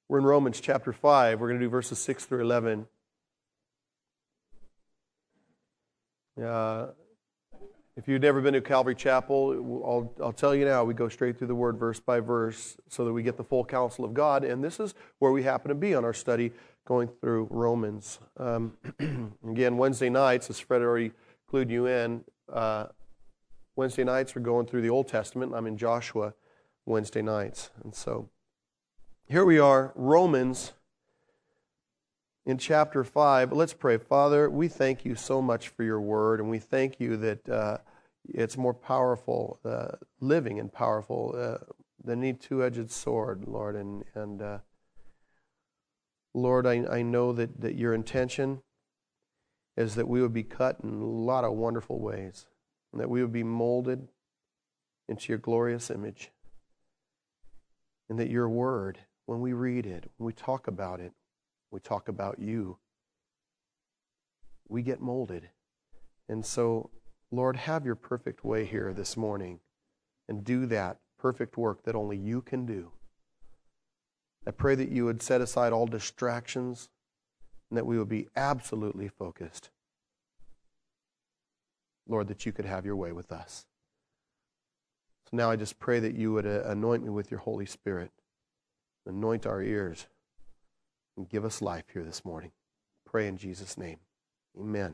We're in Romans chapter 5. We're going to do verses 6 through 11. If you've never been to Calvary Chapel, I'll tell you now, we go straight through the Word verse by verse so that we get the full counsel of God. And this is where we happen to be on our study going through Romans. Again, Wednesday nights, as Fred already clued you in, Wednesday nights are going through the Old Testament. I'm in Joshua Wednesday nights. And so here we are, Romans in chapter 5. Let's pray. Father, we thank you so much for your word, and we thank you that it's more powerful, living and powerful than any two-edged sword, Lord. And Lord, I know that your intention is that we would be cut in a lot of wonderful ways, and that we would be molded into your glorious image, and that your word, when we read it, when we talk about it, we talk about you, we get molded. And so, Lord, have your perfect way here this morning and do that perfect work that only you can do. I pray that you would set aside all distractions and that we would be absolutely focused. Lord, that you could have your way with us. So now I just pray that you would anoint me with your Holy Spirit. Anoint our ears and give us life here this morning. Pray in Jesus' name. Amen.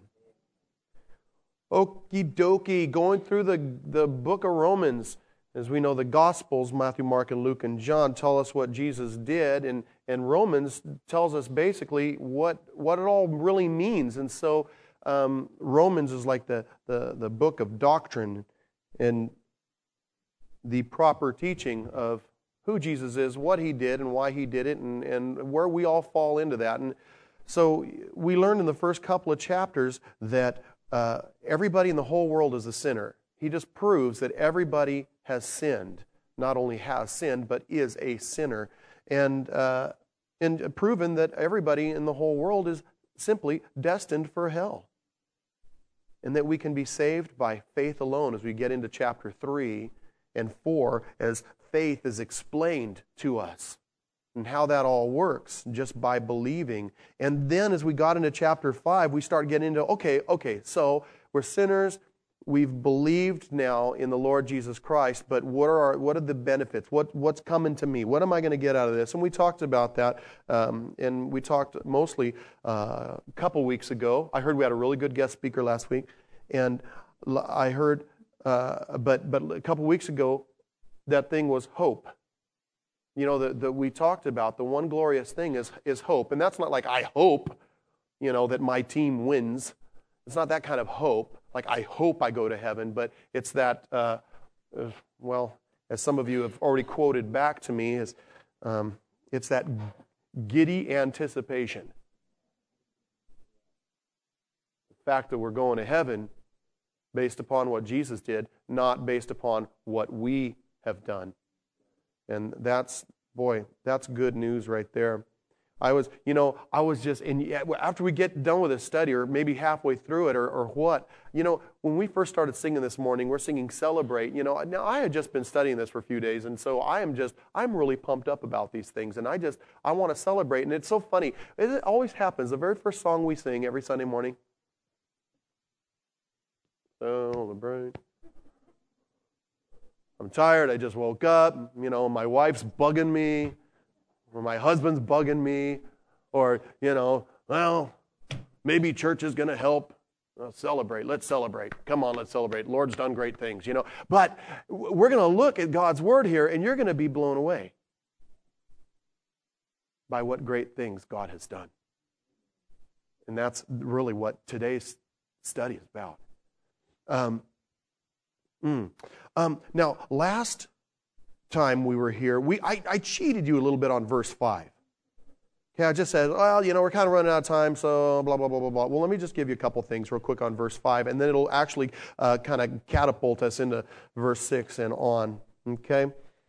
Okie dokie, going through the book of Romans. As we know, the Gospels, Matthew, Mark, and Luke, and John, tell us what Jesus did, and Romans tells us basically what it all really means. And so Romans is like the book of doctrine and the proper teaching of who Jesus is, what he did, and why he did it, and where we all fall into that. And so we learned in the first couple of chapters that everybody in the whole world is a sinner. He just proves that everybody has sinned. Not only has sinned, but is a sinner. And proven that everybody in the whole world is simply destined for hell. And that we can be saved by faith alone as we get into chapter 3 and 4 as faith is explained to us and how that all works just by believing. And then as we got into chapter 5, we start getting into, okay, so we're sinners, we've believed now in the Lord Jesus Christ, but what are the benefits? What's coming to me? What am I going to get out of this? And we talked about that, and we talked mostly a couple weeks ago. I heard we had a really good guest speaker last week, and I heard, but a couple weeks ago, that thing was hope. You know, that we talked about, the one glorious thing is hope. And that's not like I hope, that my team wins. It's not that kind of hope, like I hope I go to heaven, but it's that, as some of you have already quoted back to me, it's that giddy anticipation. The fact that we're going to heaven based upon what Jesus did, not based upon what we have done. And that's good news right there. I was just, after we get done with this study, or maybe halfway through it, or what, when we first started singing this morning, we're singing Celebrate. Now I had just been studying this for a few days, and so I'm really pumped up about these things, and I want to celebrate. And it's so funny. It always happens. The very first song we sing every Sunday morning, celebrate. I'm tired, I just woke up, my wife's bugging me, or my husband's bugging me, or, maybe church is going to help. Let's celebrate. Come on, let's celebrate. Lord's done great things, But we're going to look at God's Word here, and you're going to be blown away by what great things God has done. And that's really what today's study is about. Now, last time we were here, I cheated you a little bit on verse 5. Okay, I just said, we're kind of running out of time, so blah, blah, blah, blah, blah. Well, let me just give you a couple things real quick on verse 5, and then it'll actually kind of catapult us into verse 6 and on. Okay?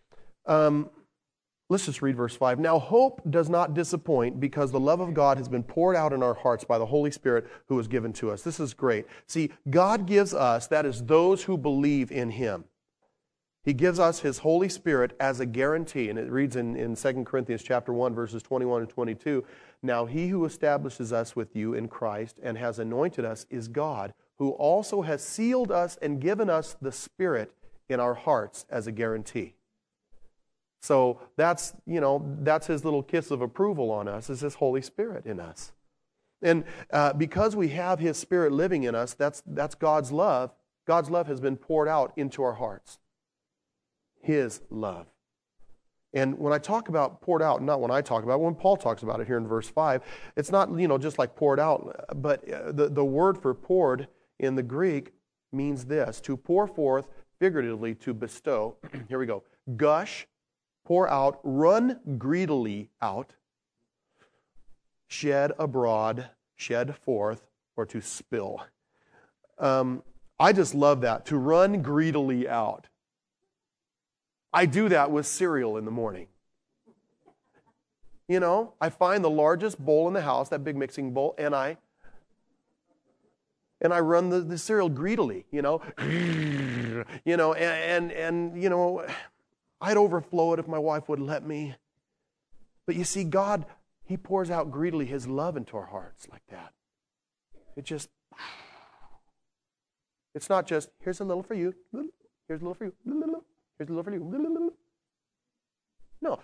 Let's just read verse 5. Now, hope does not disappoint because the love of God has been poured out in our hearts by the Holy Spirit who was given to us. This is great. See, God gives us, that is those who believe in Him. He gives us His Holy Spirit as a guarantee. And it reads in 2 Corinthians chapter 1, verses 21 and 22, "Now He who establishes us with you in Christ and has anointed us is God, who also has sealed us and given us the Spirit in our hearts as a guarantee." So that's His little kiss of approval on us, is His Holy Spirit in us. And because we have His Spirit living in us, that's God's love. God's love has been poured out into our hearts. His love. And when I talk about poured out, not when I talk about it, when Paul talks about it here in verse 5, it's not, just like poured out, but the word for poured in the Greek means this: to pour forth, figuratively, to bestow. Here we go. Gush, pour out, run greedily out, shed abroad, shed forth, or to spill. I just love that, to run greedily out. I do that with cereal in the morning. I find the largest bowl in the house, that big mixing bowl, and I run the cereal greedily, and I'd overflow it if my wife would let me. But you see, God, He pours out greedily His love into our hearts like that. It's not just, here's a little for you, here's a little for you, here's a little for you. No.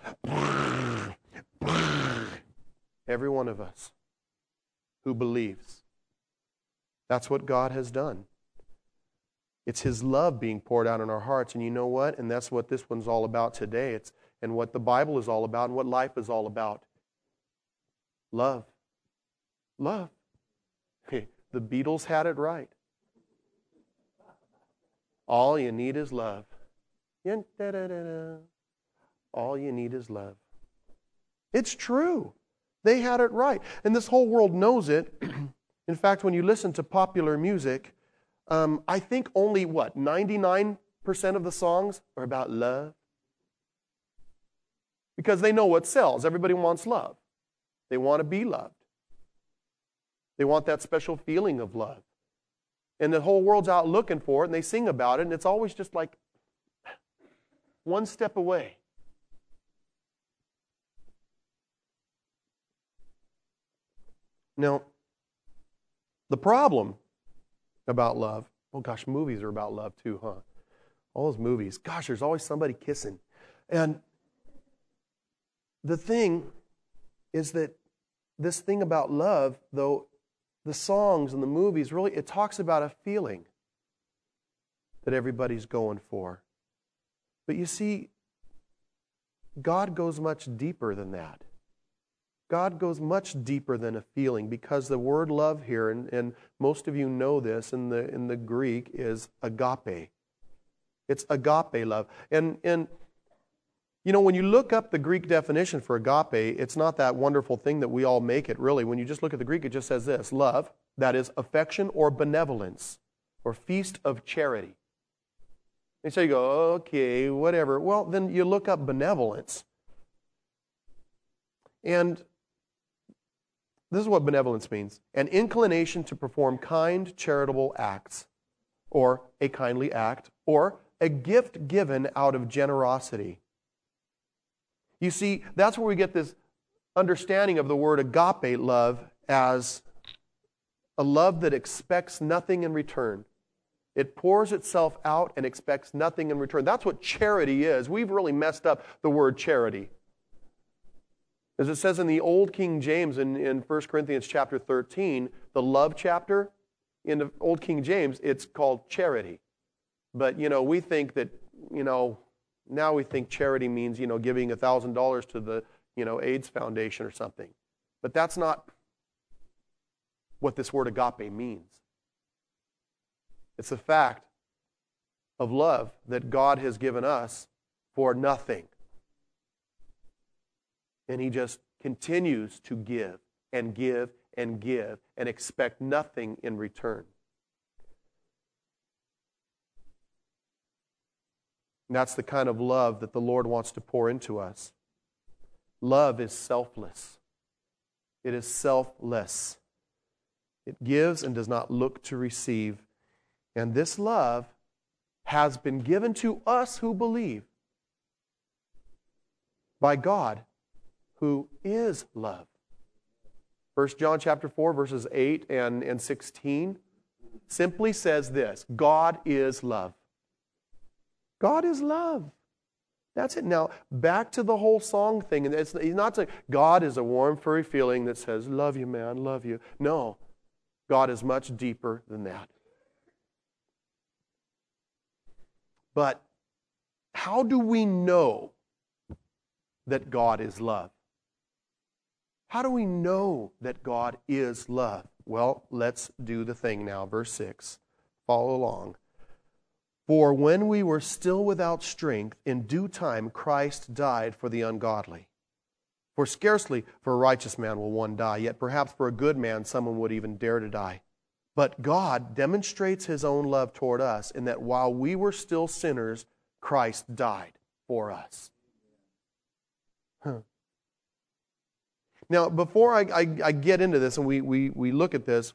Every one of us who believes, that's what God has done. It's His love being poured out in our hearts. And you know what? And that's what this one's all about today. And what the Bible is all about and what life is all about. Love. Love. The Beatles had it right. All you need is love. All you need is love. It's true. They had it right. And this whole world knows it. In fact, when you listen to popular music, I think only, 99% of the songs are about love? Because they know what sells. Everybody wants love. They want to be loved. They want that special feeling of love. And the whole world's out looking for it, and they sing about it, and it's always just like one step away. Now, the problem about love, oh gosh, movies are about love too, huh? All those movies. Gosh, there's always somebody kissing. And the thing is that this thing about love, though, the songs and the movies, really, it talks about a feeling that everybody's going for. But you see, God goes much deeper than that. God goes much deeper than a feeling, because the word love here, and most of you know this in the Greek, is agape. It's agape love. And when you look up the Greek definition for agape, it's not that wonderful thing that we all make it, really. When you just look at the Greek, it just says this: love, that is affection or benevolence, or feast of charity. And so you go, okay, whatever. Well, then you look up benevolence. And this is what benevolence means: an inclination to perform kind, charitable acts, or a kindly act, or a gift given out of generosity. You see, that's where we get this understanding of the word agape love as a love that expects nothing in return. It pours itself out and expects nothing in return. That's what charity is. We've really messed up the word charity. As it says in the Old King James in 1 Corinthians chapter 13, the love chapter, in the Old King James, it's called charity. But, we think that, now we think charity means, giving $1,000 to the, AIDS Foundation or something. But that's not what this word agape means. It's the fact of love that God has given us for nothing. And He just continues to give and give and give and expect nothing in return. And that's the kind of love that the Lord wants to pour into us. Love is selfless. It is selfless. It gives and does not look to receive. And this love has been given to us who believe by God, who is love. 1 John chapter 4, verses 8 and 16 simply says this: God is love. God is love. That's it. Now, back to the whole song thing. And he's not saying God is a warm, furry feeling that says, love you, man, love you. No, God is much deeper than that. But how do we know that God is love? How do we know that God is love? Well, let's do the thing now. Verse 6. Follow along. For when we were still without strength, in due time Christ died for the ungodly. For scarcely for a righteous man will one die, yet perhaps for a good man someone would even dare to die. But God demonstrates His own love toward us in that while we were still sinners, Christ died for us. Now, before I get into this and we look at this,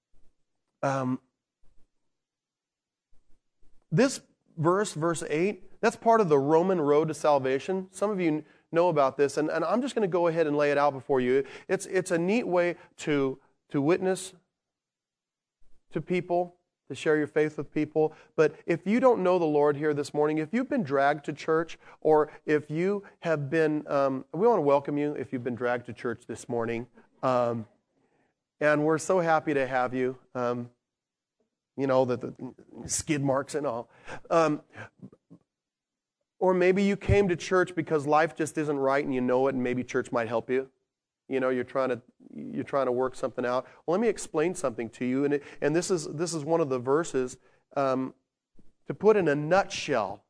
this verse 8, that's part of the Roman road to salvation. Some of you know about this, and I'm just going to go ahead and lay it out before you. It's a neat way to witness to people, to share your faith with people. But if you don't know the Lord here this morning, if you've been dragged to church, or if you have been, we want to welcome you if you've been dragged to church this morning. And we're so happy to have you. You know, the skid marks and all. Or maybe you came to church because life just isn't right and you know it, and maybe church might help you. You know, you're trying to work something out. Well, let me explain something to you, and this is one of the verses to put in a nutshell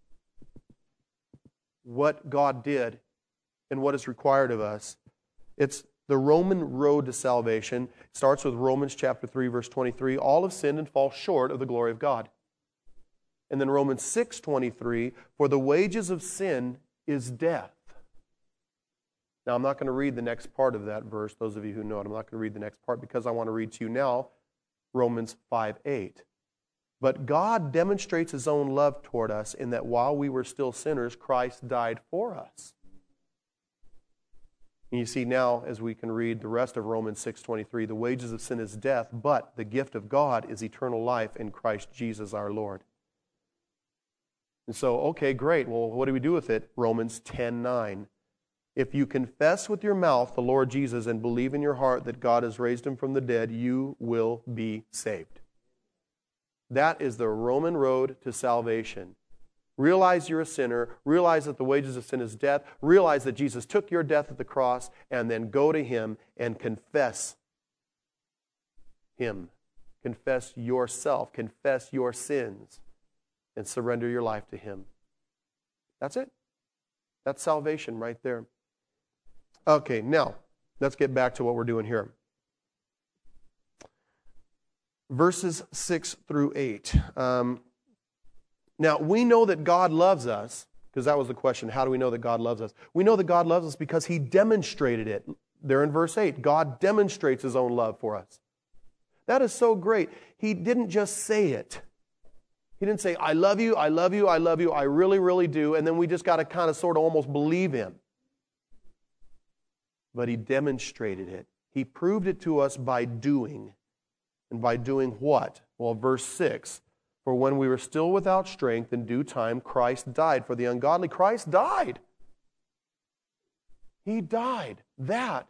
what God did and what is required of us. It's the Roman road to salvation. It starts with Romans chapter 3, verse 23. All have sinned and fall short of the glory of God. And then Romans 6:23, for the wages of sin is death. Now, I'm not going to read the next part of that verse. Those of you who know it, I'm not going to read the next part because I want to read to you now Romans 5:8. But God demonstrates His own love toward us in that while we were still sinners, Christ died for us. And you see now, as we can read the rest of Romans 6:23, the wages of sin is death, but the gift of God is eternal life in Christ Jesus our Lord. And so, okay, great. Well, what do we do with it? Romans 10:9. If you confess with your mouth the Lord Jesus and believe in your heart that God has raised Him from the dead, you will be saved. That is the Roman road to salvation. Realize you're a sinner. Realize that the wages of sin is death. Realize that Jesus took your death at the cross, and then go to Him and confess Him. Confess yourself. Confess your sins. And surrender your life to Him. That's it. That's salvation right there. Okay, now, let's get back to what we're doing here. Verses 6 through 8. Now, we know that God loves us, because that was the question, how do we know that God loves us? We know that God loves us because He demonstrated it. There in verse 8, God demonstrates His own love for us. That is so great. He didn't just say it. He didn't say, I love you, I love you, I love you, I really, really do, and then we just got to kind of sort of almost believe Him. But He demonstrated it. He proved it to us by doing. And by doing what? Well, verse 6, for when we were still without strength, in due time, Christ died for the ungodly. Christ died. He died. That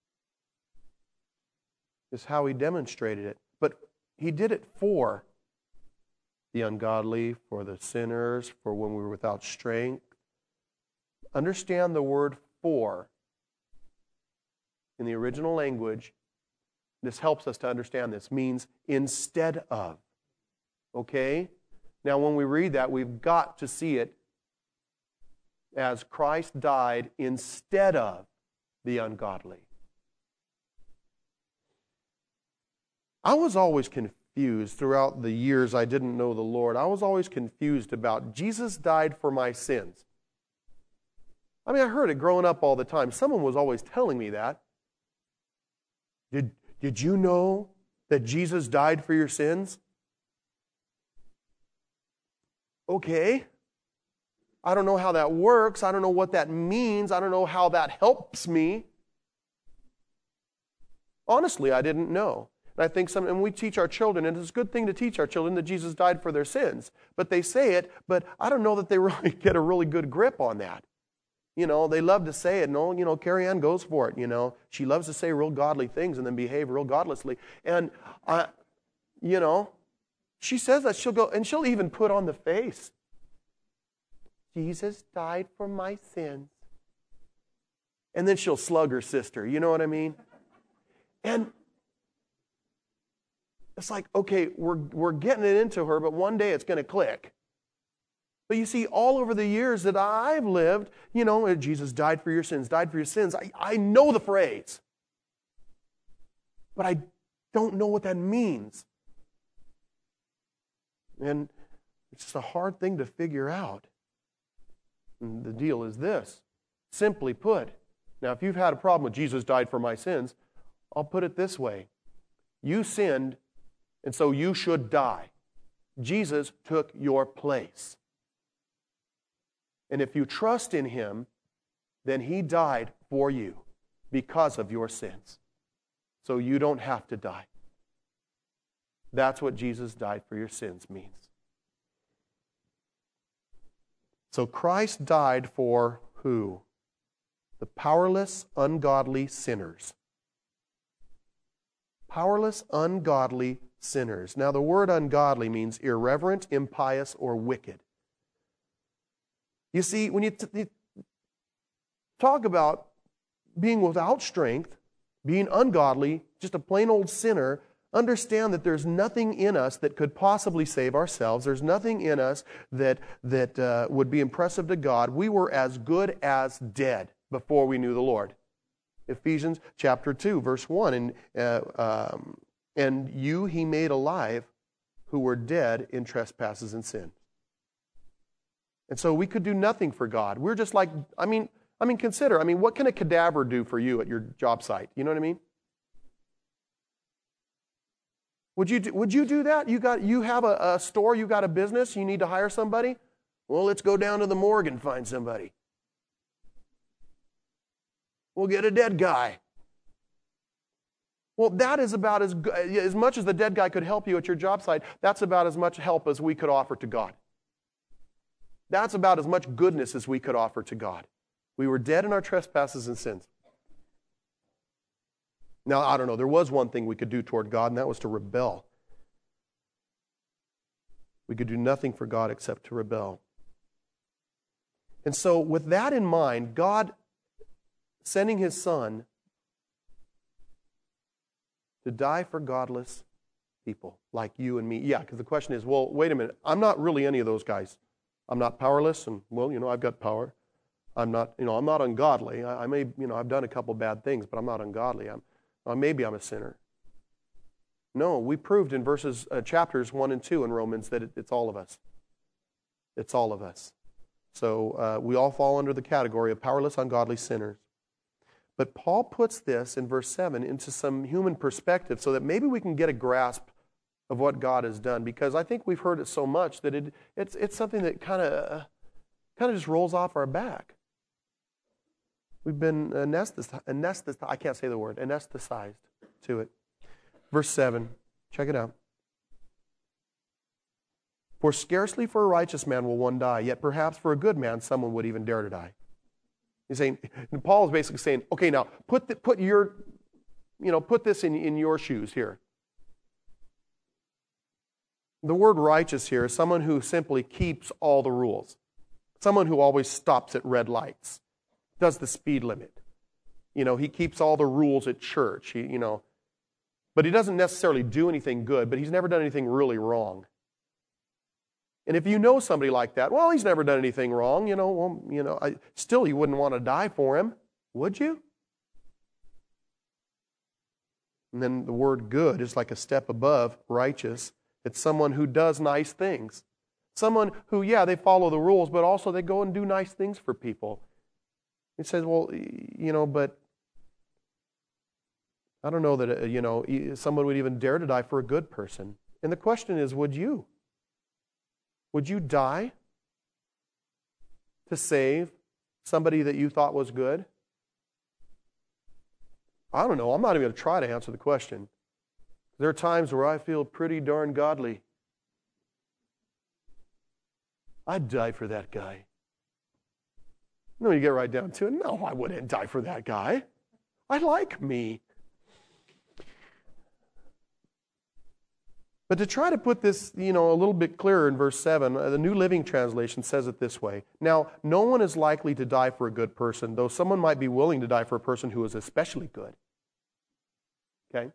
is how He demonstrated it. But He did it for the ungodly, for the sinners, for when we were without strength. Understand the word for in the original language. This helps us to understand this. Means instead of. Okay? Now when we read that, we've got to see it as Christ died instead of the ungodly. I was always confused throughout the years I didn't know the Lord. I was always confused about Jesus died for my sins. I mean, I heard it growing up all the time. Someone was always telling me that. Did you know that Jesus died for your sins? Okay. I don't know how that works. I don't know what that means. I don't know how that helps me. Honestly, I didn't know. And I think and we teach our children, and it's a good thing to teach our children that Jesus died for their sins. But they say it, but I don't know that they really get a really good grip on that. You know, they love to say it. No, you know, Carrie Ann goes for it, you know. She loves to say real godly things and then behave real godlessly. And, you know, she says that she'll go, and she'll even put on the face, Jesus died for my sins. And then she'll slug her sister, you know what I mean? And it's like, okay, we're getting it into her, but one day it's going to click. But you see, all over the years that I've lived, you know, Jesus died for your sins, died for your sins. I know the phrase. But I don't know what that means. And it's just a hard thing to figure out. And the deal is this. Simply put, now if you've had a problem with Jesus died for my sins, I'll put it this way. You sinned, and so you should die. Jesus took your place. And if you trust in Him, then He died for you because of your sins. So you don't have to die. That's what Jesus died for your sins means. So Christ died for who? The powerless, ungodly sinners. Powerless, ungodly sinners. Now the word ungodly means irreverent, impious, or wicked. You see, when you talk about being without strength, being ungodly, just a plain old sinner, understand that there's nothing in us that could possibly save ourselves. There's nothing in us that would be impressive to God. We were as good as dead before we knew the Lord. Ephesians chapter 2, verse 1, and you He made alive who were dead in trespasses and sin. And so we could do nothing for God. We're just like, consider, what can a cadaver do for you at your job site? You know what I mean? Would you do that? You have a store, you got a business, you need to hire somebody? Well, let's go down to the morgue and find somebody. We'll get a dead guy. Well, that is about as much as the dead guy could help you at your job site, that's about as much help as we could offer to God. That's about as much goodness as we could offer to God. We were dead in our trespasses and sins. Now, I don't know, there was one thing we could do toward God, and that was to rebel. We could do nothing for God except to rebel. And so, with that in mind, God sending His Son to die for godless people like you and me. Yeah, because the question is, well, wait a minute, I'm not really any of those guys. I'm not powerless, and, well, I've got power. I'm not ungodly. I may, I've done a couple bad things, but I'm not ungodly. Maybe I'm a sinner. No, we proved in chapters 1 and 2 in Romans that it's all of us. It's all of us. So we all fall under the category of powerless, ungodly sinners. But Paul puts this in verse 7 into some human perspective so that maybe we can get a grasp of what God has done, because I think we've heard it so much that it's something that kind of just rolls off our back. We've been anesthetized. I can't say the word. Anesthetized to it. Verse 7. Check it out. For scarcely for a righteous man will one die, yet perhaps for a good man someone would even dare to die. He's saying, and Paul is basically saying, okay, now put this in your shoes here. The word righteous here is someone who simply keeps all the rules. Someone who always stops at red lights, does the speed limit. He keeps all the rules at church. But he doesn't necessarily do anything good, but he's never done anything really wrong. And if you know somebody like that, well, he's never done anything wrong, still you wouldn't want to die for him, would you? And then the word good is like a step above righteous. It's someone who does nice things. Someone who, they follow the rules, but also they go and do nice things for people. He says, well, but I don't know that, someone would even dare to die for a good person. And the question is, would you? Would you die to save somebody that you thought was good? I don't know. I'm not even going to try to answer the question. There are times where I feel pretty darn godly. I'd die for that guy. No, you get right down to it. No, I wouldn't die for that guy. I like me. But to try to put this, a little bit clearer in verse 7, the New Living Translation says it this way. Now, no one is likely to die for a good person, though someone might be willing to die for a person who is especially good. Okay?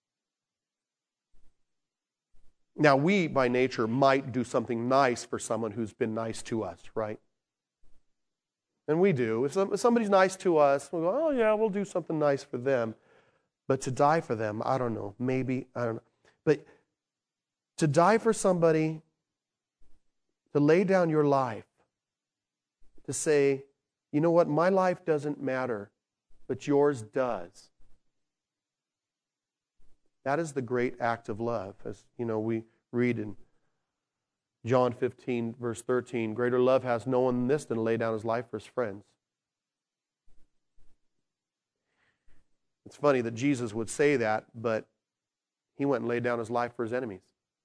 Now, we, by nature, might do something nice for someone who's been nice to us, right? And we do. If somebody's nice to us, we'll go, oh yeah, we'll do something nice for them. But to die for them, I don't know. Maybe, I don't know. But to die for somebody, to lay down your life, to say, you know what, my life doesn't matter, but yours does. That is the great act of love. As we read in John 15, verse 13, greater love has no one than this than to lay down his life for his friends. It's funny that Jesus would say that, but he went and laid down his life for his enemies.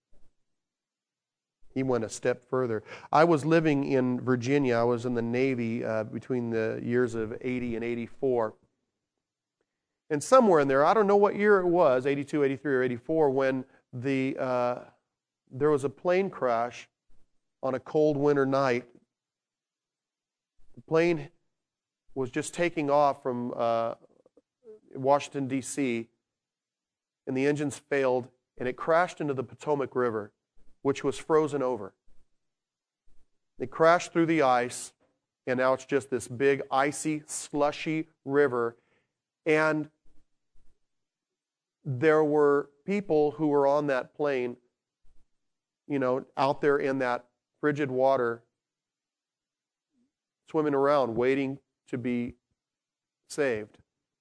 He went a step further. I was living in Virginia. I was in the Navy between the years of 80 and 84. And somewhere in there, I don't know what year it was, 82, 83, or 84, when there was a plane crash on a cold winter night. The plane was just taking off from Washington, D.C., and the engines failed, and it crashed into the Potomac River, which was frozen over. It crashed through the ice, and now it's just this big, icy, slushy river. And there were people who were on that plane, out there in that frigid water, swimming around, waiting to be saved.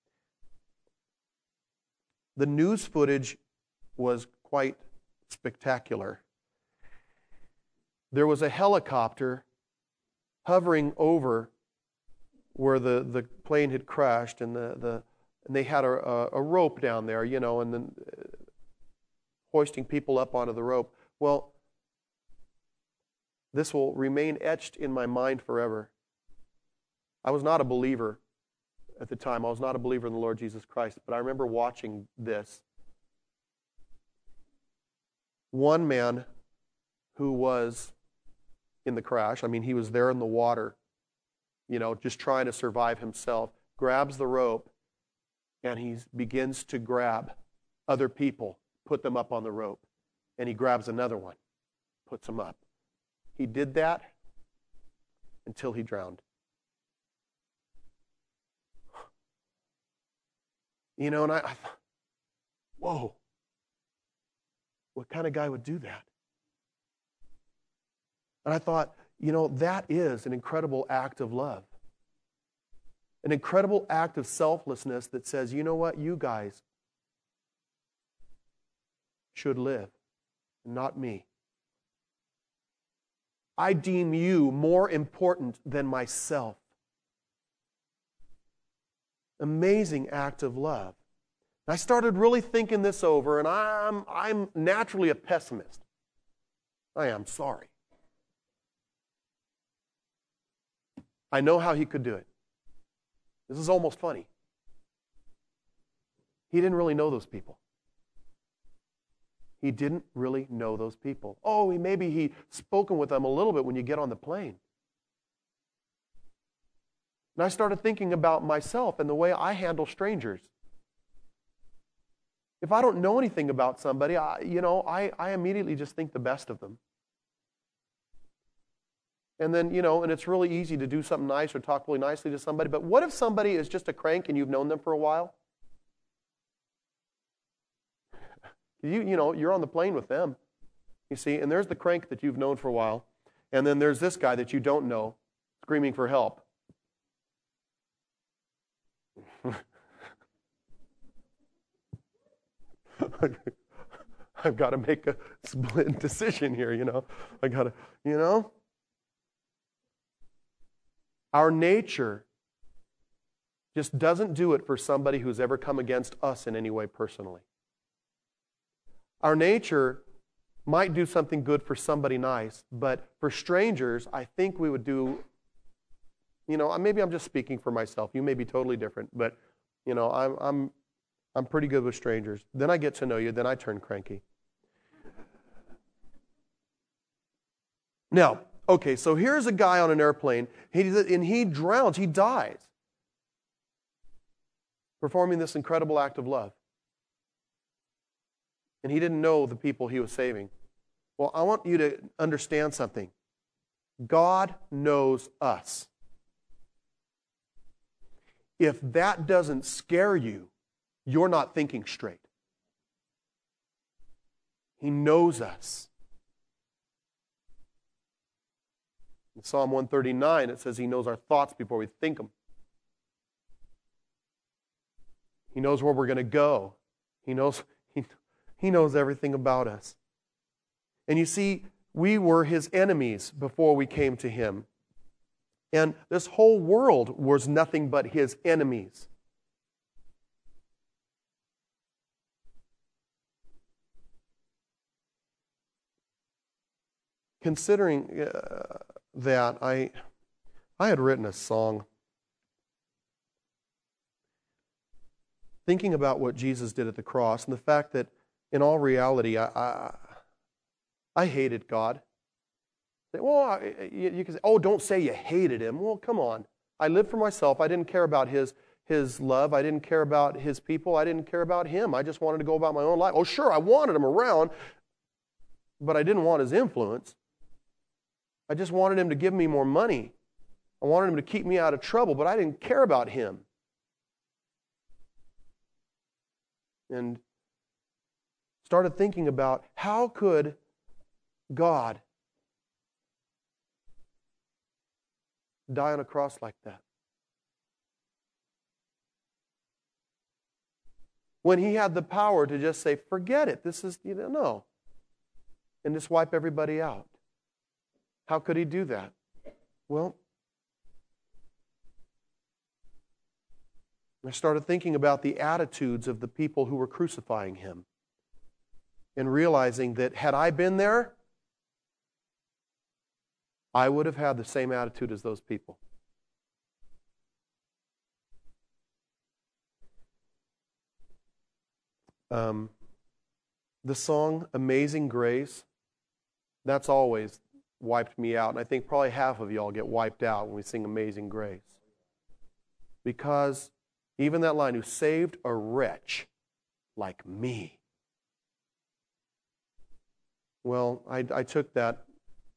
The news footage was quite spectacular. There was a helicopter hovering over where the plane had crashed, and and they had a rope down there, and then hoisting people up onto the rope. Well, this will remain etched in my mind forever. I was not a believer at the time. I was not a believer in the Lord Jesus Christ, but I remember watching this. One man who was in the crash, he was there in the water, just trying to survive himself, grabs the rope, and he begins to grab other people, put them up on the rope. And he grabs another one, puts him up. He did that until he drowned. And I thought, whoa, what kind of guy would do that? And I thought, that is an incredible act of love. An incredible act of selflessness that says, you know what, you guys should live, not me. I deem you more important than myself. Amazing act of love. I started really thinking this over, and I'm naturally a pessimist. I am sorry. I know how he could do it. This is almost funny. He didn't really know those people. He didn't really know those people. Oh, maybe he spoken with them a little bit when you get on the plane. And I started thinking about myself and the way I handle strangers. If I don't know anything about somebody, I immediately just think the best of them. And then, and it's really easy to do something nice or talk really nicely to somebody. But what if somebody is just a crank and you've known them for a while? You're on the plane with them, you see, and there's the crank that you've known for a while. And then there's this guy that you don't know screaming for help. I've got to make a split decision here, I got to, Our nature just doesn't do it for somebody who's ever come against us in any way personally. Our nature might do something good for somebody nice, but for strangers, I think we would do, maybe I'm just speaking for myself. You may be totally different, but, I'm pretty good with strangers. Then I get to know you, then I turn cranky. Now, okay, so here's a guy on an airplane, and he drowns, he dies, performing this incredible act of love. And he didn't know the people he was saving. Well, I want you to understand something. God knows us. If that doesn't scare you, you're not thinking straight. He knows us. In Psalm 139, it says He knows our thoughts before we think them. He knows where we're going to go. He knows everything about us. And you see, we were His enemies before we came to Him. And this whole world was nothing but His enemies. Considering that, I had written a song thinking about what Jesus did at the cross and the fact that in all reality, I hated God. Well, you can say, oh, don't say you hated Him. Well, come on. I lived for myself. I didn't care about His love. I didn't care about His people. I didn't care about Him. I just wanted to go about my own life. Oh, sure, I wanted Him around, but I didn't want His influence. I just wanted Him to give me more money. I wanted Him to keep me out of trouble, but I didn't care about Him. And started thinking about how could God die on a cross like that? When He had the power to just say, forget it, this is, no. And just wipe everybody out. How could He do that? Well, I started thinking about the attitudes of the people who were crucifying Him and realizing that had I been there, I would have had the same attitude as those people. The song Amazing Grace, that's always wiped me out. And I think probably half of y'all get wiped out when we sing Amazing Grace. Because even that line, who saved a wretch like me. Well, I took that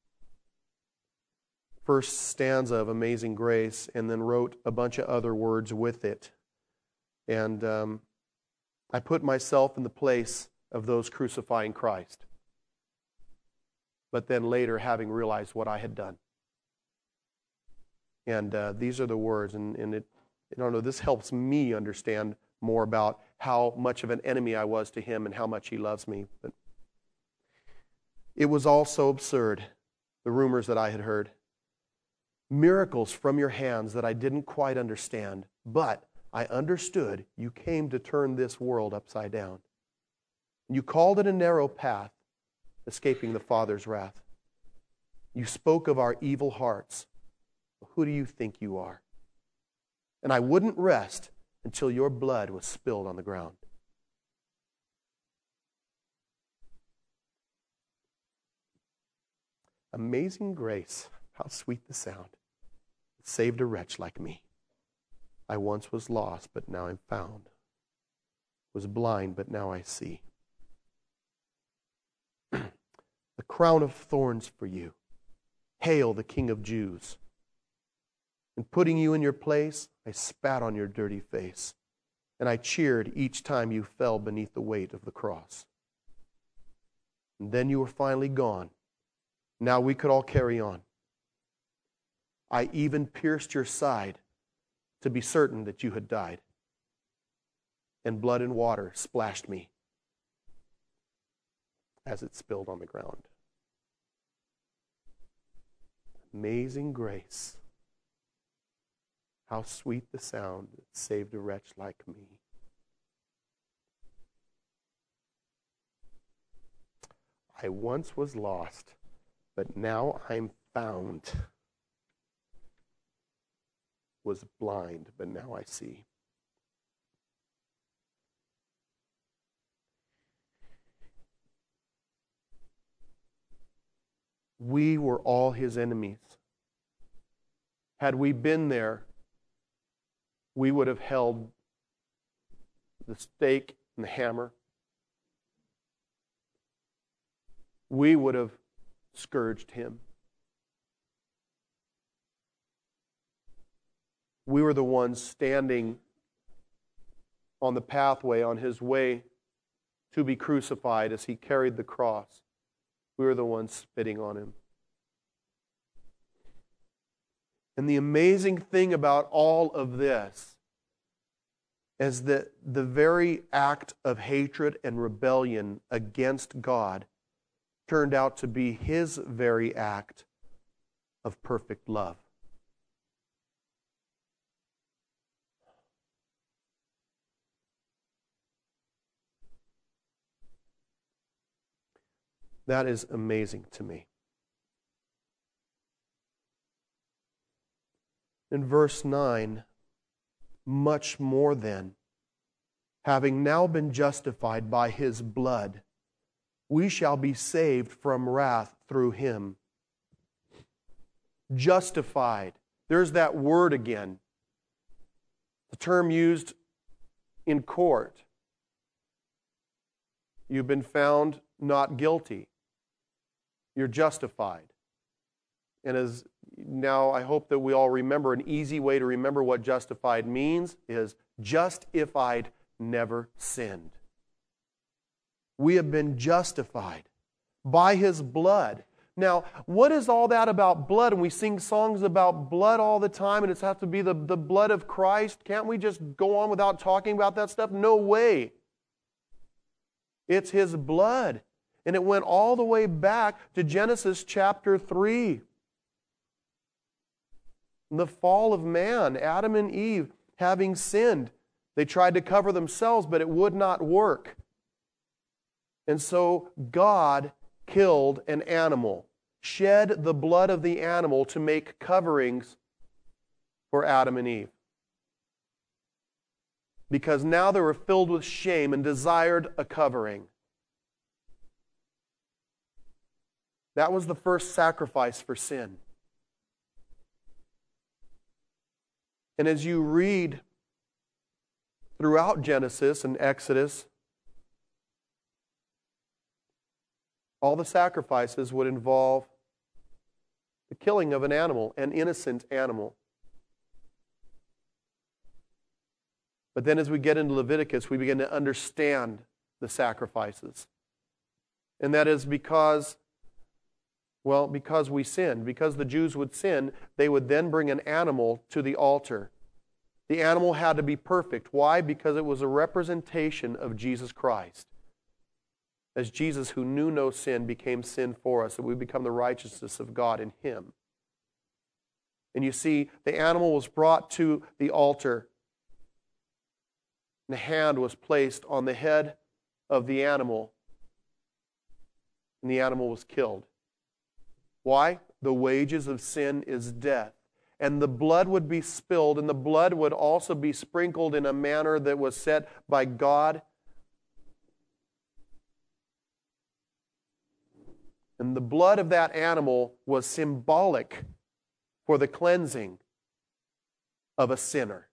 first stanza of Amazing Grace and then wrote a bunch of other words with it. And I put myself in the place of those crucifying Christ. But then later having realized what I had done. And these are the words, and it, I don't know, this helps me understand more about how much of an enemy I was to Him and how much He loves me. But it was all so absurd, the rumors that I had heard. Miracles from your hands that I didn't quite understand, but I understood you came to turn this world upside down. You called it a narrow path, escaping the Father's wrath. You spoke of our evil hearts. Who do you think you are? And I wouldn't rest until your blood was spilled on the ground. Amazing grace, how sweet the sound. It saved a wretch like me. I once was lost, but now I'm found. Was blind, but now I see. The crown of thorns for you. Hail the King of Jews. And putting you in your place, I spat on your dirty face, and I cheered each time you fell beneath the weight of the cross. And then you were finally gone. Now we could all carry on. I even pierced your side to be certain that you had died. And blood and water splashed me as it spilled on the ground. Amazing grace. How sweet the sound that saved a wretch like me. I once was lost, but now I'm found. Was blind, but now I see. We were all his enemies. Had we been there, we would have held the stake and the hammer. We would have scourged him. We were the ones standing on the pathway on his way to be crucified as he carried the cross. We were the ones spitting on him. And the amazing thing about all of this is that the very act of hatred and rebellion against God turned out to be his very act of perfect love. That is amazing to me. In verse 9, much more then, having now been justified by his blood, we shall be saved from wrath through him. Justified. There's that word again. The term used in court. You've been found not guilty. You're justified. And as now I hope that we all remember, an easy way to remember what justified means is just if I'd never sinned. We have been justified by his blood. Now, what is all that about blood? And we sing songs about blood all the time, and it's have to be the blood of Christ. Can't we just go on without talking about that stuff? No way. It's his blood. And it went all the way back to Genesis chapter 3. The fall of man, Adam and Eve having sinned. They tried to cover themselves, but it would not work. And so God killed an animal, shed the blood of the animal to make coverings for Adam and Eve. Because now they were filled with shame and desired a covering. That was the first sacrifice for sin. And as you read throughout Genesis and Exodus, all the sacrifices would involve the killing of an animal, an innocent animal. But then as we get into Leviticus, we begin to understand the sacrifices. And that is because we sinned. Because the Jews would sin, they would then bring an animal to the altar. The animal had to be perfect. Why? Because it was a representation of Jesus Christ. As Jesus, who knew no sin, became sin for us, that we become the righteousness of God in him. And you see, the animal was brought to the altar. And the hand was placed on the head of the animal. And the animal was killed. Why? The wages of sin is death. And the blood would be spilled, and the blood would also be sprinkled in a manner that was set by God. And the blood of that animal was symbolic for the cleansing of a sinner.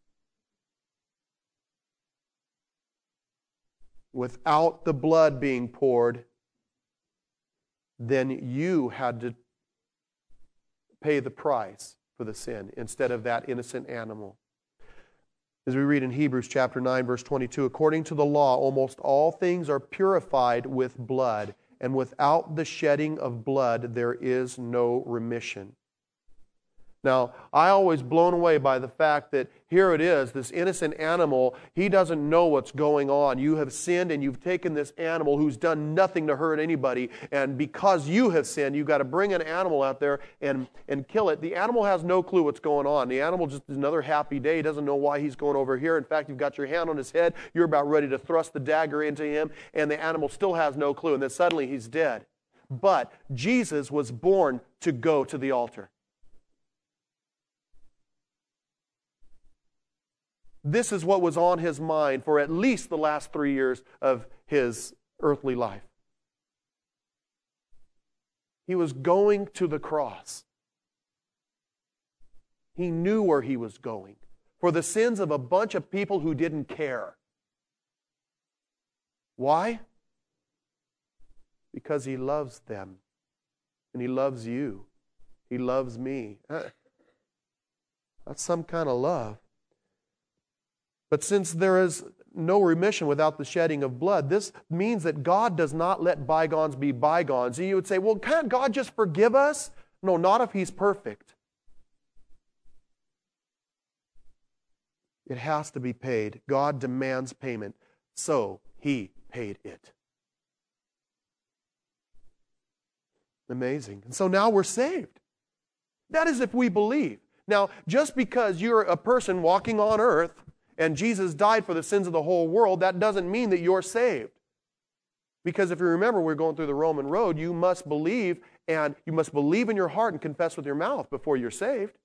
Without the blood being poured, then you had to pay the price for the sin instead of that innocent animal. As we read in Hebrews chapter 9, verse 22, according to the law, almost all things are purified with blood, and without the shedding of blood there is no remission. Now, I always blown away by the fact that here it is, this innocent animal, he doesn't know what's going on. You have sinned and you've taken this animal who's done nothing to hurt anybody, and because you have sinned, you've got to bring an animal out there and kill it. The animal has no clue what's going on. The animal just is another happy day. He doesn't know why he's going over here. In fact, you've got your hand on his head. You're about ready to thrust the dagger into him, and the animal still has no clue, and then suddenly he's dead. But Jesus was born to go to the altar. This is what was on his mind for at least the last 3 years of his earthly life. He was going to the cross. He knew where he was going for the sins of a bunch of people who didn't care. Why? Because he loves them. And he loves you. He loves me. That's some kind of love. But since there is no remission without the shedding of blood, this means that God does not let bygones be bygones. And you would say, well, can't God just forgive us? No, not if He's perfect. It has to be paid. God demands payment. So He paid it. Amazing. And so now we're saved. That is if we believe. Now, just because you're a person walking on earth and Jesus died for the sins of the whole world, that doesn't mean that you're saved. Because if you remember, we're going through the Roman road, you must believe, and you must believe in your heart and confess with your mouth before you're saved.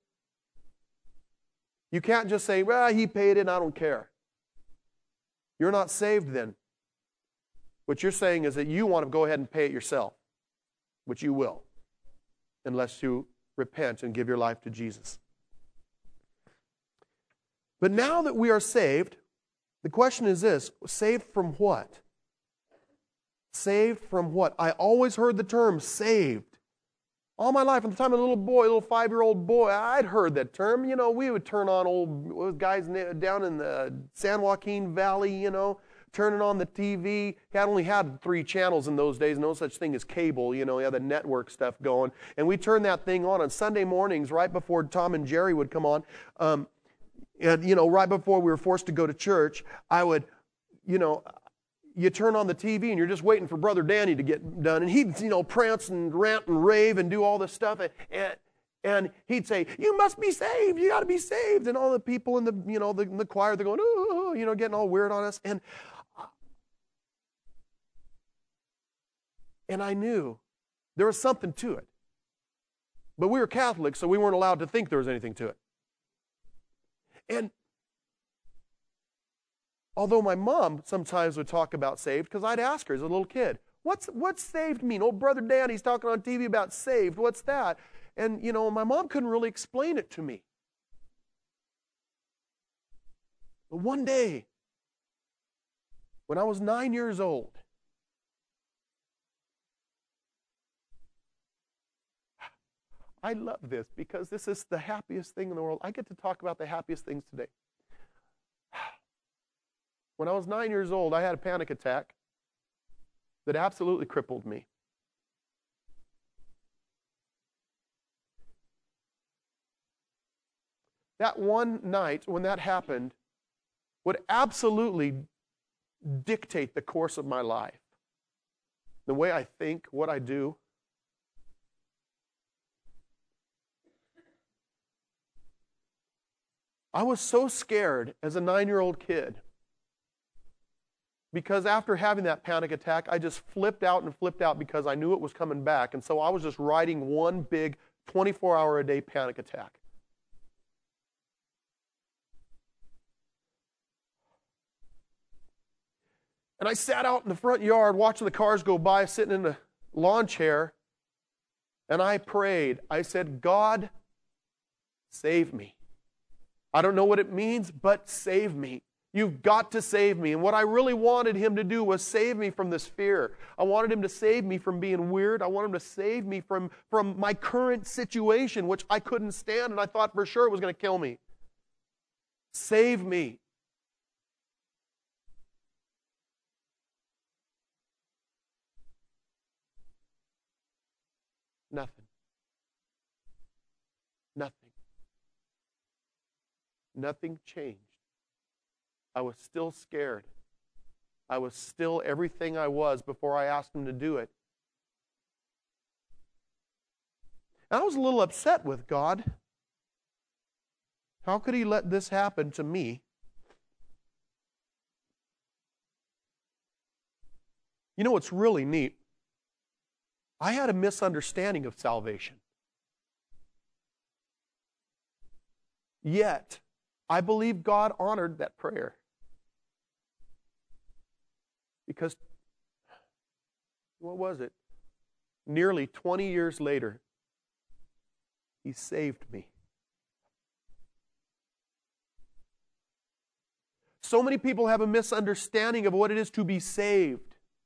You can't just say, well, He paid it and I don't care. You're not saved then. What you're saying is that you want to go ahead and pay it yourself, which you will, unless you repent and give your life to Jesus. But now that we are saved, the question is this: saved from what? Saved from what? I always heard the term saved. All my life, from the time of a little boy, a little 5-year-old boy, I'd heard that term. You know, we would turn on old guys down in the San Joaquin Valley, you know, turning on the TV. He only had 3 channels in those days, no such thing as cable. You know, he had the network stuff going. And we turned that thing on Sunday mornings right before Tom and Jerry would come on. And, you know, right before we were forced to go to church, I would, you know, you turn on the TV and you're just waiting for Brother Danny to get done. And he'd, you know, prance and rant and rave and do all this stuff. And he'd say, you must be saved. You got to be saved. And all the people in the, you know, the choir, they're going, ooh, you know, getting all weird on us. And I knew there was something to it. But we were Catholics, so we weren't allowed to think there was anything to it. And although my mom sometimes would talk about saved, because I'd ask her as a little kid, what's saved mean? Oh, Brother Danny's talking on TV about saved. What's that? And, you know, my mom couldn't really explain it to me. But one day, when I was 9 years old, I love this because this is the happiest thing in the world. I get to talk about the happiest things today. When I was 9 years old, I had a panic attack that absolutely crippled me. That one night when that happened would absolutely dictate the course of my life. The way I think, what I do. I was so scared as a 9-year-old kid because after having that panic attack, I just flipped out because I knew it was coming back. And so I was just riding one big 24-hour-a-day panic attack. And I sat out in the front yard watching the cars go by, sitting in a lawn chair, and I prayed. I said, God, save me. I don't know what it means, but save me. You've got to save me. And what I really wanted Him to do was save me from this fear. I wanted Him to save me from being weird. I wanted Him to save me from my current situation, which I couldn't stand, and I thought for sure it was going to kill me. Save me. Nothing. Nothing. nothing changed. I was still scared. I was still everything I was before I asked him to do it. And I was a little upset with God. How could he let this happen to me? You know what's really neat? I had a misunderstanding of salvation. Yet, I believe God honored that prayer. Because, what was it? Nearly 20 years later, he saved me. So many people have a misunderstanding of what it is to be saved.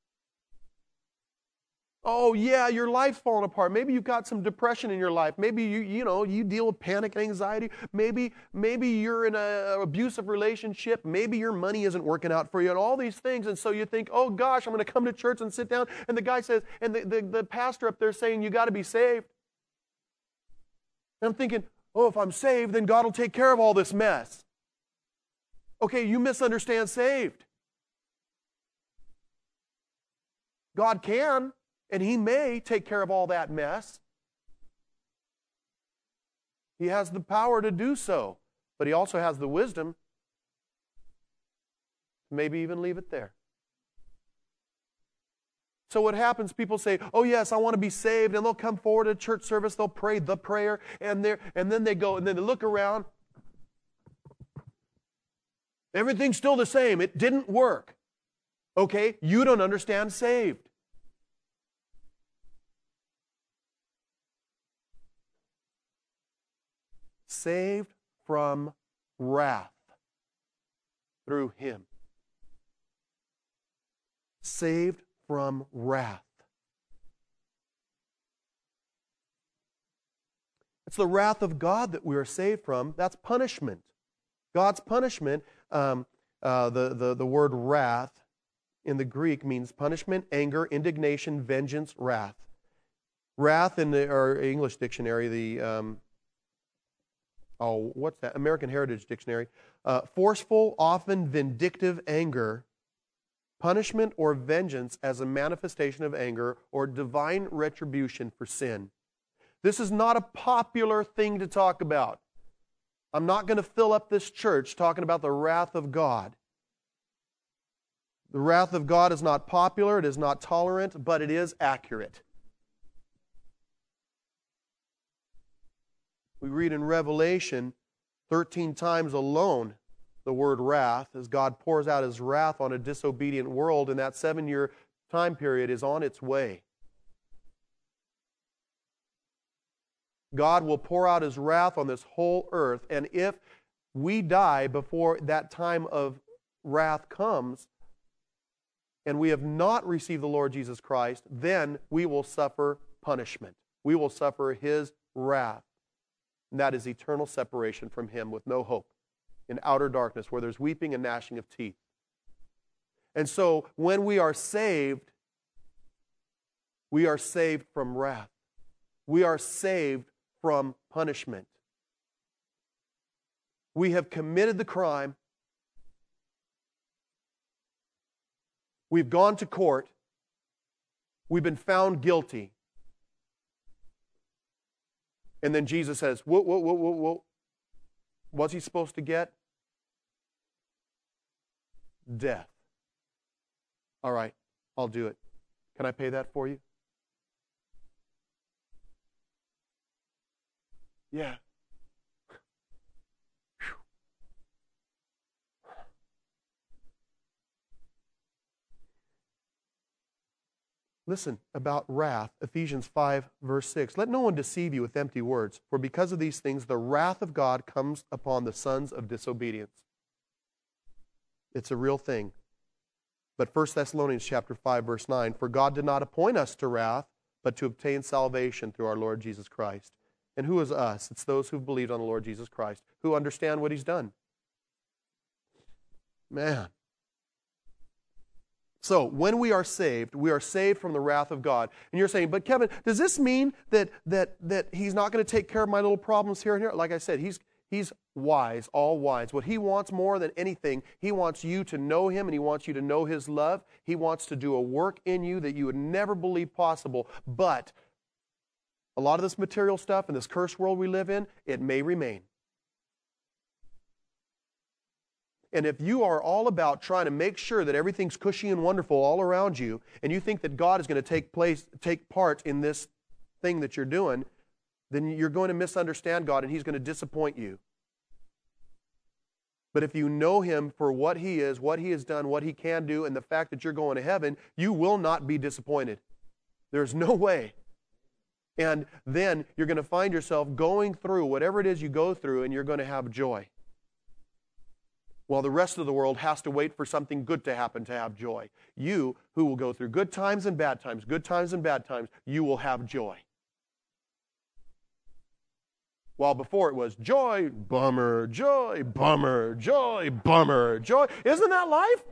Oh yeah, your life's falling apart. Maybe you've got some depression in your life. Maybe you deal with panic and anxiety. Maybe you're in an abusive relationship. Maybe your money isn't working out for you and all these things. And so you think, oh gosh, I'm going to come to church and sit down. And the guy says, and the pastor up there saying, you got to be saved. And I'm thinking, oh, if I'm saved, then God will take care of all this mess. Okay, you misunderstand saved. God can, and he may take care of all that mess. He has the power to do so, but he also has the wisdom to maybe even leave it there. So what happens, people say, oh yes, I want to be saved, and they'll come forward at church service, they'll pray the prayer, and then they go, and then they look around. Everything's still the same. It didn't work. Okay, you don't understand saved. Saved from wrath through him. Saved from wrath. It's the wrath of God that we are saved from. That's punishment. God's punishment, the word wrath in the Greek means punishment, anger, indignation, vengeance, wrath. Wrath in our English dictionary, the what's that? American Heritage Dictionary. Forceful, often vindictive anger, punishment or vengeance as a manifestation of anger or divine retribution for sin. This is not a popular thing to talk about. I'm not going to fill up this church talking about the wrath of God. The wrath of God is not popular, it is not tolerant, but it is accurate. We read in Revelation 13 times alone the word wrath as God pours out his wrath on a disobedient world, and that 7-year time period is on its way. God will pour out his wrath on this whole earth, and if we die before that time of wrath comes, and we have not received the Lord Jesus Christ, then we will suffer punishment. We will suffer his wrath. And that is eternal separation from him with no hope in outer darkness where there's weeping and gnashing of teeth. And so when we are saved from wrath. We are saved from punishment. We have committed the crime. We've gone to court. We've been found guilty. And then Jesus says, whoa. What's he supposed to get? Death. All right, I'll do it. Can I pay that for you? Yeah. Listen about wrath, Ephesians 5, verse 6. Let no one deceive you with empty words, for because of these things the wrath of God comes upon the sons of disobedience. It's a real thing. But 1 Thessalonians chapter 5, verse 9, for God did not appoint us to wrath, but to obtain salvation through our Lord Jesus Christ. And who is us? It's those who've believed on the Lord Jesus Christ, who understand what he's done. Man. So, when we are saved from the wrath of God. And you're saying, but Kevin, does this mean that he's not going to take care of my little problems here and here? Like I said, he's He's wise, all wise. What He wants more than anything, He wants you to know Him, and He wants you to know His love. He wants to do a work in you that you would never believe possible. But a lot of this material stuff in this cursed world we live in, it may remain. And if you are all about trying to make sure that everything's cushy and wonderful all around you, and you think that God is going to take part in this thing that you're doing, then you're going to misunderstand God and He's going to disappoint you. But if you know Him for what He is, what He has done, what He can do, and the fact that you're going to heaven, you will not be disappointed. There's no way. And then you're going to find yourself going through whatever it is you go through, and you're going to have joy. While the rest of the world has to wait for something good to happen to have joy. You, who will go through good times and bad times, you will have joy. While before it was joy, bummer, joy, bummer, joy, bummer, joy. Isn't that life?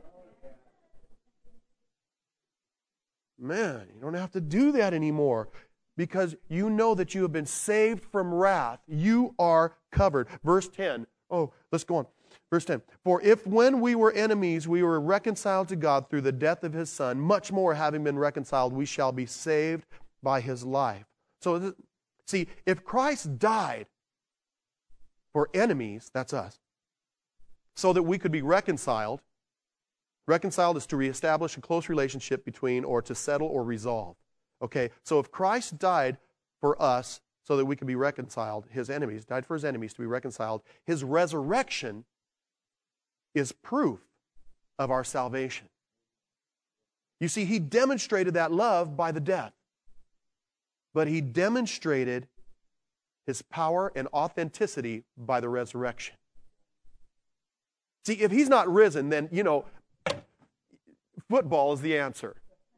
Man, you don't have to do that anymore because you know that you have been saved from wrath. You are covered. Verse 10. Oh, let's go on. Verse 10, for if when we were enemies, we were reconciled to God through the death of His Son, much more having been reconciled, we shall be saved by His life. So, see, if Christ died for enemies, that's us, so that we could be reconciled is to reestablish a close relationship between or to settle or resolve. Okay, so if Christ died for us so that we could be reconciled, His enemies, died for His enemies to be reconciled, His resurrection is proof of our salvation. You see, He demonstrated that love by the death, but He demonstrated His power and authenticity by the resurrection. See, if He's not risen, then, football is the answer.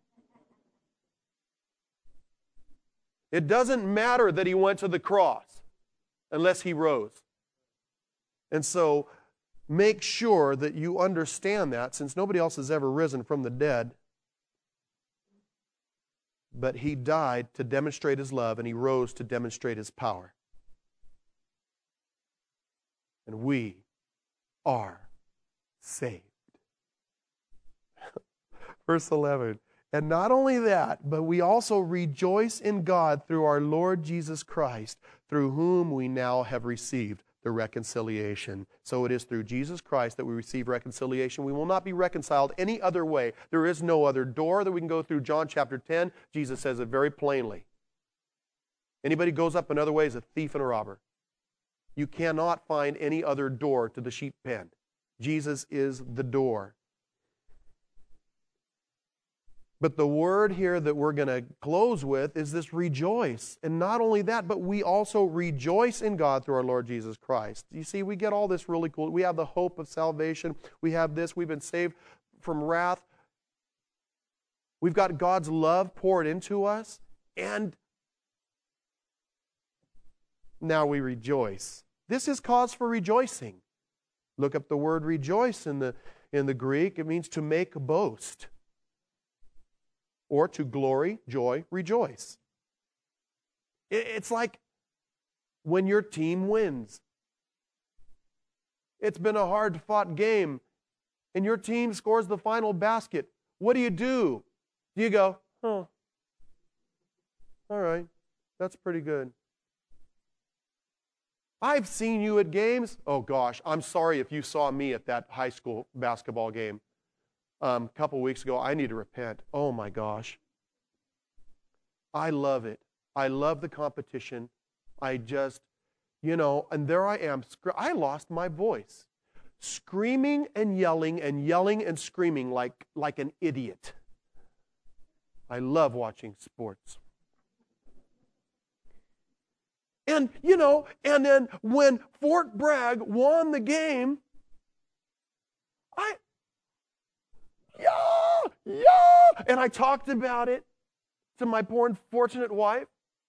It doesn't matter that He went to the cross unless He rose. And so, make sure that you understand that, since nobody else has ever risen from the dead. But He died to demonstrate His love, and He rose to demonstrate His power. And we are saved. Verse 11. And not only that, but we also rejoice in God through our Lord Jesus Christ, through whom we now have received the reconciliation. So it is through Jesus Christ that we receive reconciliation. We will not be reconciled any other way. There is no other door that we can go through. John chapter 10, Jesus says it very plainly. Anybody goes up another way is a thief and a robber. You cannot find any other door to the sheep pen. Jesus is the door. But the word here that we're going to close with is this rejoice. And not only that, but we also rejoice in God through our Lord Jesus Christ. You see, we get all this really cool. We have the hope of salvation. We have this. We've been saved from wrath. We've got God's love poured into us. And now we rejoice. This is cause for rejoicing. Look up the word rejoice in the Greek. It means to make a boast. Or to glory, joy, rejoice. It's like when your team wins. It's been a hard-fought game, and your team scores the final basket. What do? Do you go, oh, all right, that's pretty good. I've seen you at games. Oh, gosh, I'm sorry if you saw me at that high school basketball game. A couple weeks ago, I need to repent. Oh my gosh. I love it. I love the competition. I just, and there I am. I lost my voice. Screaming and yelling and screaming like an idiot. I love watching sports. And, and then when Fort Bragg won the game, and I talked about it to my poor unfortunate wife.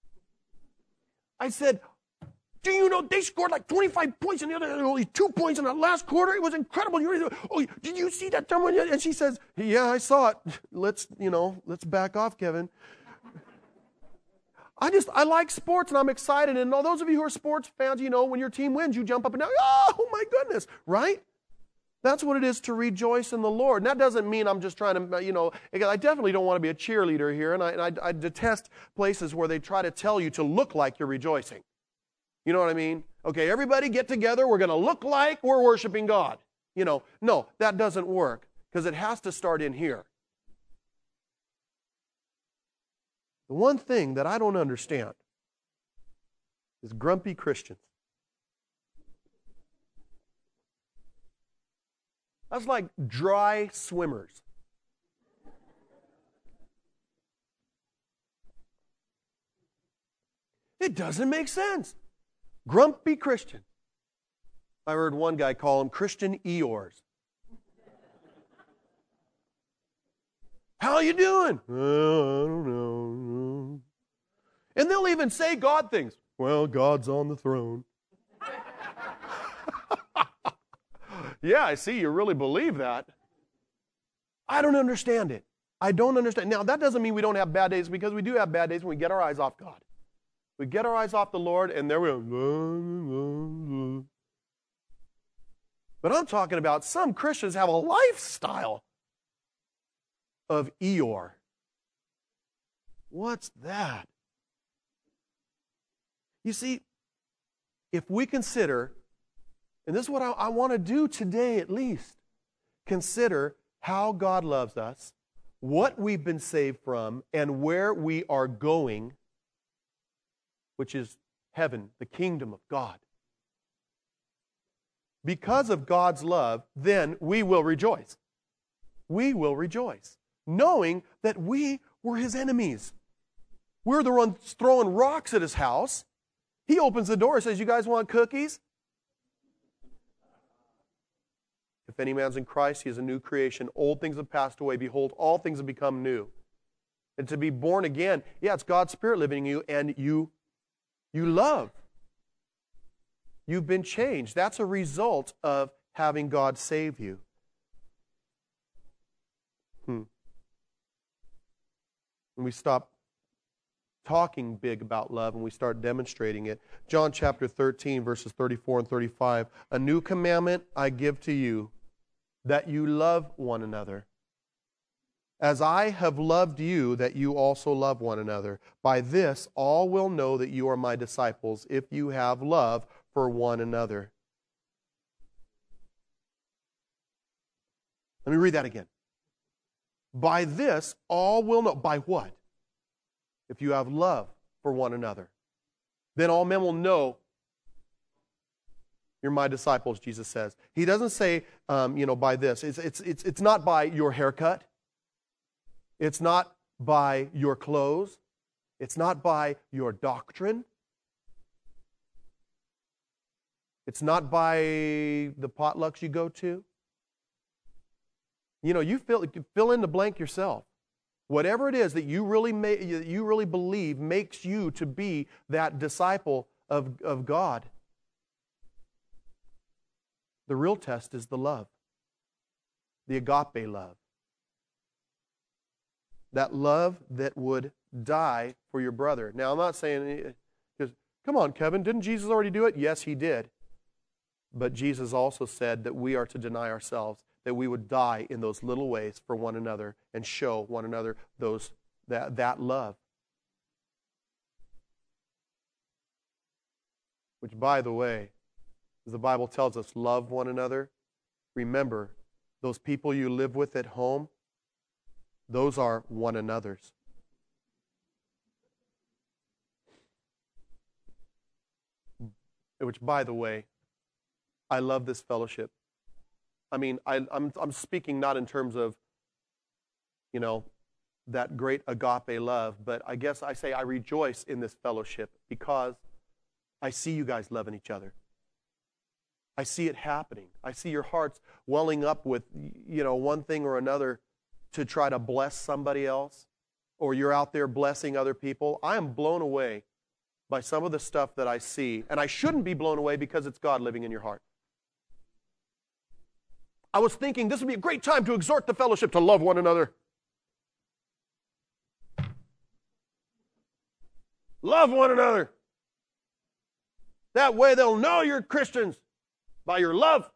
I said, do you know they scored like 25 points and the other only 2 points in the last quarter? It was incredible. Did you see that someone? And she says, yeah, I saw it. Let's back off, Kevin. I like sports and I'm excited. And all those of you who are sports fans, you know, when your team wins, you jump up and down. Oh my goodness, right? That's what it is to rejoice in the Lord. And that doesn't mean I'm just trying to, you know, I definitely don't want to be a cheerleader here. And I detest places where they try to tell you to look like you're rejoicing. You know what I mean? Okay, everybody get together. We're going to look like we're worshiping God. You know, no, that doesn't work because it has to start in here. The one thing that I don't understand is grumpy Christians. That's like dry swimmers. It doesn't make sense. Grumpy Christian. I heard one guy call them Christian Eeyores. How you doing? I don't know. And they'll even say God things. Well, God's on the throne. Yeah, I see you really believe that. I don't understand it. I don't understand. Now, that doesn't mean we don't have bad days, because we do have bad days when we get our eyes off God. We get our eyes off the Lord, and there we go. But I'm talking about some Christians have a lifestyle of Eeyore. What's that? You see, if we consider, and this is what I want to do today at least, consider how God loves us, what we've been saved from, and where we are going, which is heaven, the kingdom of God. Because of God's love, then we will rejoice. We will rejoice, knowing that we were His enemies. We're the ones throwing rocks at His house. He opens the door and says, you guys want cookies? If any man's in Christ, he is a new creation. Old things have passed away. Behold, all things have become new. And to be born again, yeah, it's God's Spirit living in you, and you love. You've been changed. That's a result of having God save you. When we stop talking big about love and we start demonstrating it. John chapter 13, verses 34 and 35. A new commandment I give to you, that you love one another. As I have loved you, that you also love one another. By this all will know that you are my disciples, if you have love for one another. Let me read that again. By this all will know. By what? If you have love for one another. Then all men will know you're my disciples, Jesus says. He doesn't say, by this. It's not by your haircut. It's not by your clothes. It's not by your doctrine. It's not by the potlucks you go to. You fill in the blank yourself. Whatever it is that you really believe makes you to be that disciple of God. The real test is the love. The agape love. That love that would die for your brother. Now, I'm not saying, because, come on, Kevin, didn't Jesus already do it? Yes, He did. But Jesus also said that we are to deny ourselves, that we would die in those little ways for one another and show one another that love. Which, by the way, as the Bible tells us, love one another. Remember, those people you live with at home, those are one another's. Which, by the way, I love this fellowship. I mean, I'm speaking not in terms of, that great agape love, but I guess I say I rejoice in this fellowship because I see you guys loving each other. I see it happening. I see your hearts welling up with, one thing or another to try to bless somebody else, or you're out there blessing other people. I am blown away by some of the stuff that I see, and I shouldn't be blown away because it's God living in your heart. I was thinking this would be a great time to exhort the fellowship to love one another. Love one another. That way they'll know you're Christians by your love.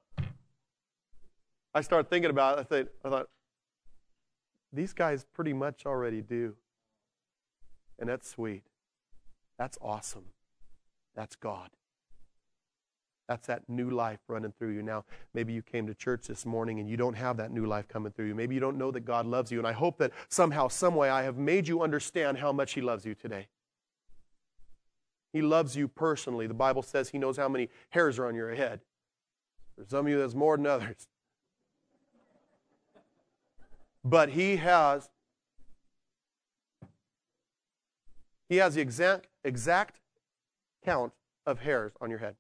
I started thinking about it. I thought, these guys pretty much already do. And that's sweet. That's awesome. That's God. That's that new life running through you. Now, maybe you came to church this morning and you don't have that new life coming through you. Maybe you don't know that God loves you. And I hope that somehow, some way, I have made you understand how much He loves you today. He loves you personally. The Bible says He knows how many hairs are on your head. For some of you, that's more than others. But He has the exact count of hairs on your head.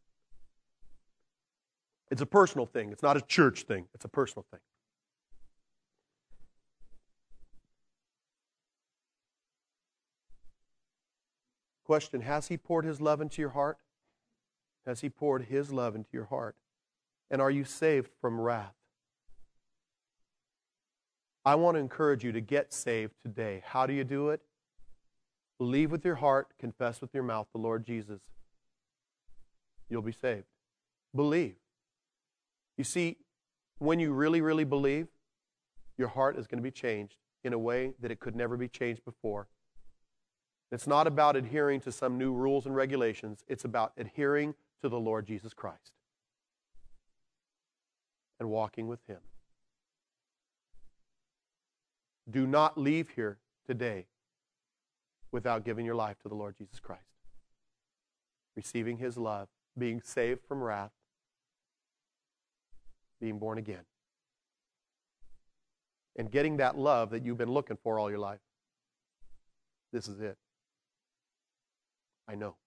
It's a personal thing. It's not a church thing. It's a personal thing. Question, has He poured His love into your heart? Has He poured His love into your heart? And are you saved from wrath? I want to encourage you to get saved today. How do you do it? Believe with your heart, confess with your mouth the Lord Jesus. You'll be saved. Believe. You see, when you really, really believe, your heart is going to be changed in a way that it could never be changed before. It's not about adhering to some new rules and regulations. It's about adhering to the Lord Jesus Christ and walking with Him. Do not leave here today without giving your life to the Lord Jesus Christ, receiving His love, being saved from wrath, being born again, and getting that love that you've been looking for all your life. This is it. I know.